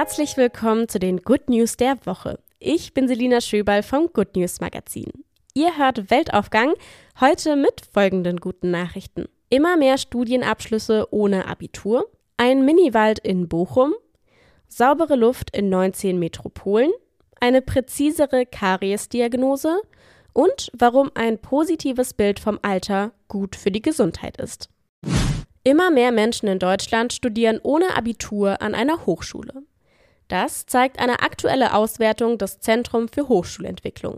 Herzlich willkommen zu den Good News der Woche. Ich bin Selina Schöberl vom Good News Magazin. Ihr hört Weltaufgang, heute mit folgenden guten Nachrichten. Immer mehr Studienabschlüsse ohne Abitur, ein Miniwald in Bochum, saubere Luft in 19 Metropolen, eine präzisere Karies-Diagnose und warum ein positives Bild vom Alter gut für die Gesundheit ist. Immer mehr Menschen in Deutschland studieren ohne Abitur an einer Hochschule. Das zeigt eine aktuelle Auswertung des Zentrum für Hochschulentwicklung.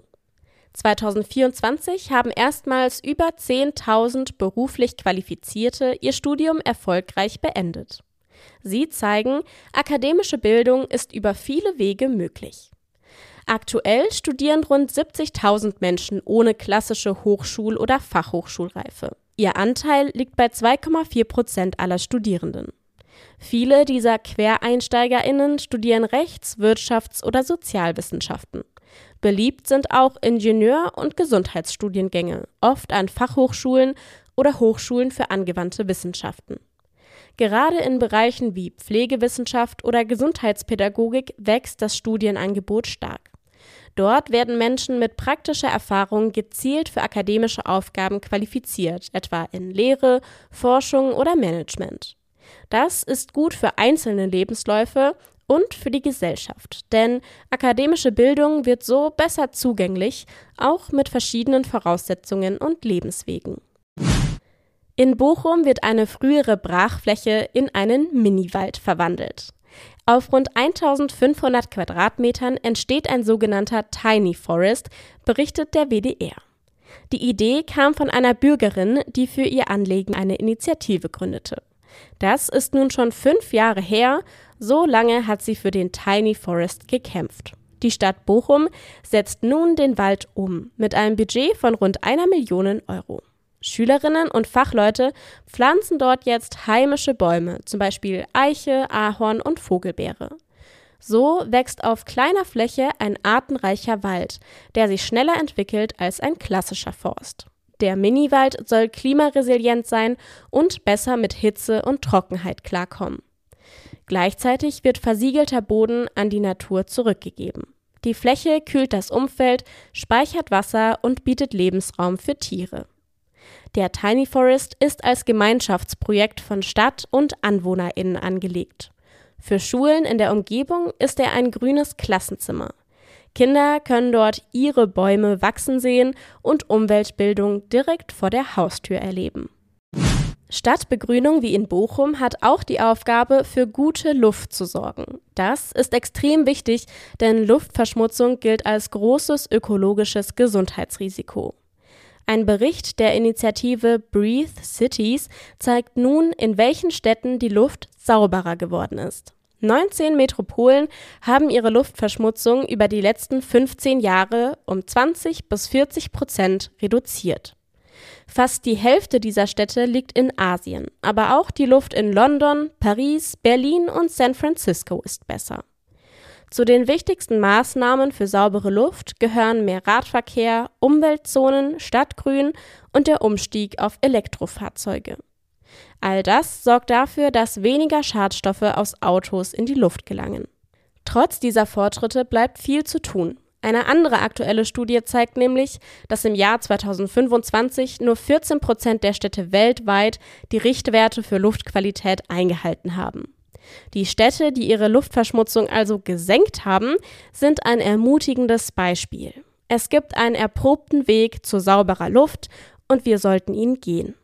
2024 haben erstmals über 10.000 beruflich Qualifizierte ihr Studium erfolgreich beendet. Sie zeigen, akademische Bildung ist über viele Wege möglich. Aktuell studieren rund 70.000 Menschen ohne klassische Hochschul- oder Fachhochschulreife. Ihr Anteil liegt bei 2,4% aller Studierenden. Viele dieser QuereinsteigerInnen studieren Rechts-, Wirtschafts- oder Sozialwissenschaften. Beliebt sind auch Ingenieur- und Gesundheitsstudiengänge, oft an Fachhochschulen oder Hochschulen für angewandte Wissenschaften. Gerade in Bereichen wie Pflegewissenschaft oder Gesundheitspädagogik wächst das Studienangebot stark. Dort werden Menschen mit praktischer Erfahrung gezielt für akademische Aufgaben qualifiziert, etwa in Lehre, Forschung oder Management. Das ist gut für einzelne Lebensläufe und für die Gesellschaft, denn akademische Bildung wird so besser zugänglich, auch mit verschiedenen Voraussetzungen und Lebenswegen. In Bochum wird eine frühere Brachfläche in einen Miniwald verwandelt. Auf rund 1.500 Quadratmetern entsteht ein sogenannter Tiny Forest, berichtet der WDR. Die Idee kam von einer Bürgerin, die für ihr Anliegen eine Initiative gründete. Das ist nun schon 5 Jahre her, so lange hat sie für den Tiny Forest gekämpft. Die Stadt Bochum setzt nun den Wald um, mit einem Budget von rund 1 Million Euro. Schülerinnen und Fachleute pflanzen dort jetzt heimische Bäume, zum Beispiel Eiche, Ahorn und Vogelbeere. So wächst auf kleiner Fläche ein artenreicher Wald, der sich schneller entwickelt als ein klassischer Forst. Der Miniwald soll klimaresilient sein und besser mit Hitze und Trockenheit klarkommen. Gleichzeitig wird versiegelter Boden an die Natur zurückgegeben. Die Fläche kühlt das Umfeld, speichert Wasser und bietet Lebensraum für Tiere. Der Tiny Forest ist als Gemeinschaftsprojekt von Stadt und AnwohnerInnen angelegt. Für Schulen in der Umgebung ist er ein grünes Klassenzimmer. Kinder können dort ihre Bäume wachsen sehen und Umweltbildung direkt vor der Haustür erleben. Stadtbegrünung wie in Bochum hat auch die Aufgabe, für gute Luft zu sorgen. Das ist extrem wichtig, denn Luftverschmutzung gilt als großes ökologisches Gesundheitsrisiko. Ein Bericht der Initiative Breathe Cities zeigt nun, in welchen Städten die Luft sauberer geworden ist. 19 Metropolen haben ihre Luftverschmutzung über die letzten 15 Jahre um 20-40% reduziert. Fast die Hälfte dieser Städte liegt in Asien, aber auch die Luft in London, Paris, Berlin und San Francisco ist besser. Zu den wichtigsten Maßnahmen für saubere Luft gehören mehr Radverkehr, Umweltzonen, Stadtgrün und der Umstieg auf Elektrofahrzeuge. All das sorgt dafür, dass weniger Schadstoffe aus Autos in die Luft gelangen. Trotz dieser Fortschritte bleibt viel zu tun. Eine andere aktuelle Studie zeigt nämlich, dass im Jahr 2025 nur 14% der Städte weltweit die Richtwerte für Luftqualität eingehalten haben. Die Städte, die ihre Luftverschmutzung also gesenkt haben, sind ein ermutigendes Beispiel. Es gibt einen erprobten Weg zu sauberer Luft und wir sollten ihn gehen.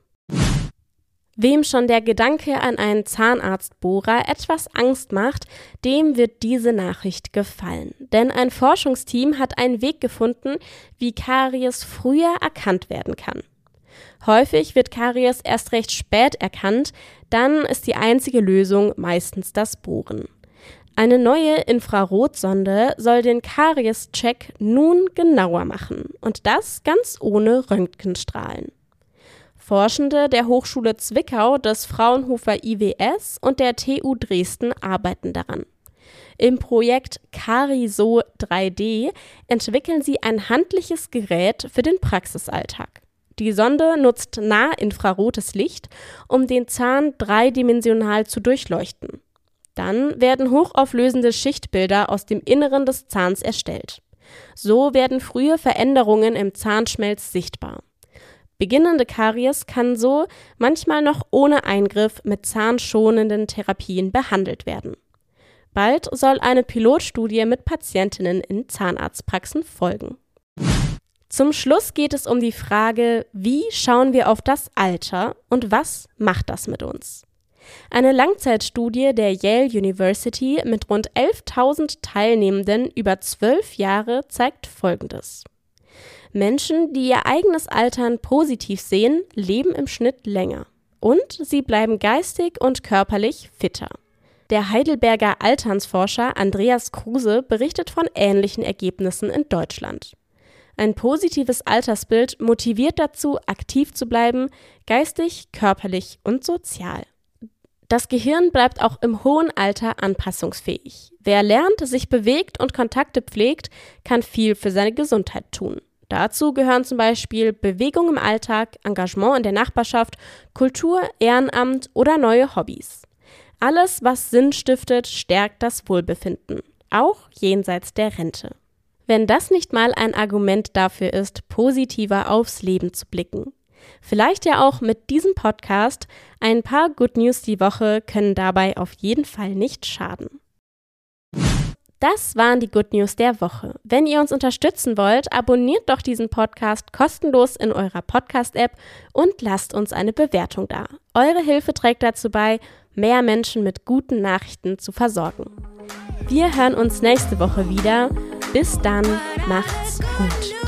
Wem schon der Gedanke an einen Zahnarztbohrer etwas Angst macht, dem wird diese Nachricht gefallen. Denn ein Forschungsteam hat einen Weg gefunden, wie Karies früher erkannt werden kann. Häufig wird Karies erst recht spät erkannt, dann ist die einzige Lösung meistens das Bohren. Eine neue Infrarotsonde soll den Karies-Check nun genauer machen und das ganz ohne Röntgenstrahlen. Forschende der Hochschule Zwickau, des Fraunhofer IWS und der TU Dresden arbeiten daran. Im Projekt Cariso 3D entwickeln sie ein handliches Gerät für den Praxisalltag. Die Sonde nutzt nahinfrarotes Licht, um den Zahn dreidimensional zu durchleuchten. Dann werden hochauflösende Schichtbilder aus dem Inneren des Zahns erstellt. So werden frühe Veränderungen im Zahnschmelz sichtbar. Beginnende Karies kann so manchmal noch ohne Eingriff mit zahnschonenden Therapien behandelt werden. Bald soll eine Pilotstudie mit Patientinnen in Zahnarztpraxen folgen. Zum Schluss geht es um die Frage, wie schauen wir auf das Alter und was macht das mit uns? Eine Langzeitstudie der Yale University mit rund 11.000 Teilnehmenden über 12 Jahre zeigt Folgendes. Menschen, die ihr eigenes Altern positiv sehen, leben im Schnitt länger. Und sie bleiben geistig und körperlich fitter. Der Heidelberger Alternsforscher Andreas Kruse berichtet von ähnlichen Ergebnissen in Deutschland. Ein positives Altersbild motiviert dazu, aktiv zu bleiben, geistig, körperlich und sozial. Das Gehirn bleibt auch im hohen Alter anpassungsfähig. Wer lernt, sich bewegt und Kontakte pflegt, kann viel für seine Gesundheit tun. Dazu gehören zum Beispiel Bewegung im Alltag, Engagement in der Nachbarschaft, Kultur, Ehrenamt oder neue Hobbys. Alles, was Sinn stiftet, stärkt das Wohlbefinden, auch jenseits der Rente. Wenn das nicht mal ein Argument dafür ist, positiver aufs Leben zu blicken. Vielleicht ja auch mit diesem Podcast. Ein paar Good News die Woche können dabei auf jeden Fall nicht schaden. Das waren die Good News der Woche. Wenn ihr uns unterstützen wollt, abonniert doch diesen Podcast kostenlos in eurer Podcast-App und lasst uns eine Bewertung da. Eure Hilfe trägt dazu bei, mehr Menschen mit guten Nachrichten zu versorgen. Wir hören uns nächste Woche wieder. Bis dann, macht's gut.